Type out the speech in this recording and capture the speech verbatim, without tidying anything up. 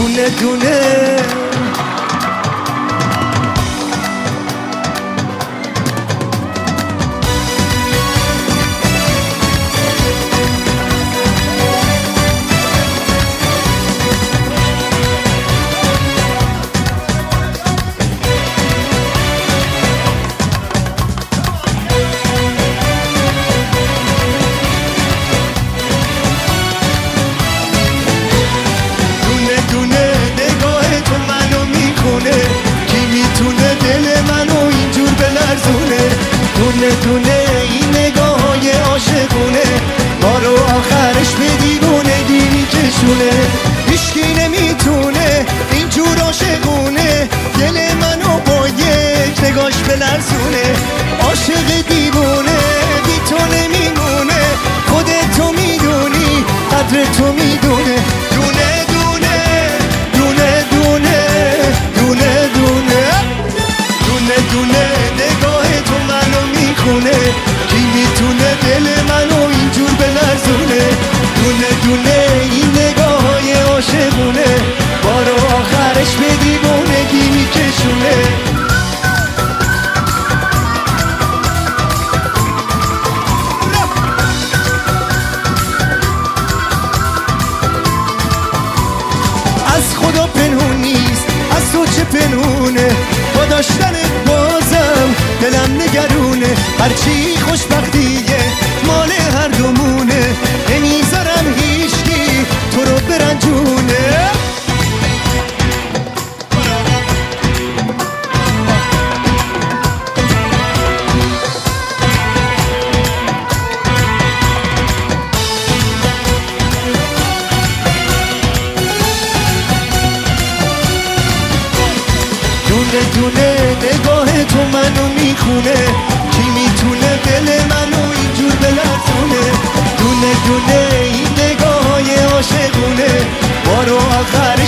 دونه دونه. دونه دونه این نگاه‌های عاشقونه ما رو آخرش به دیوونگی میکشونه. هیچکی نمیتونه اینجور عاشقونه دل منو با یک نگاش بلرزونه. عاشق دیوونه بی تو نمیمونه، خودتو میدونی قدر تو میدونه. دونه دونه دونه دونه دونه دونه دونه دونه نگاه تو منو میخونه. کی میتونه دل منو اینجور بلرزونه؟ دونه دونه این نگاه های عاشقونه ما رو آخرش به دیوونگی میکشونه. از خدا پنهون نیست، از تو چه پنهونه؟ با داشتنت بازم دلم نگرونه. هرچی خوشبختیه مال هر دومونه، نمیذارم هیچکی تو رو برنجونه. دونه دونه نگاه تو منو میخونه، کی میتونه دل منو اینجور بلرزونه؟ دونه دونه این نگاه های عاشقونه ما رو آخر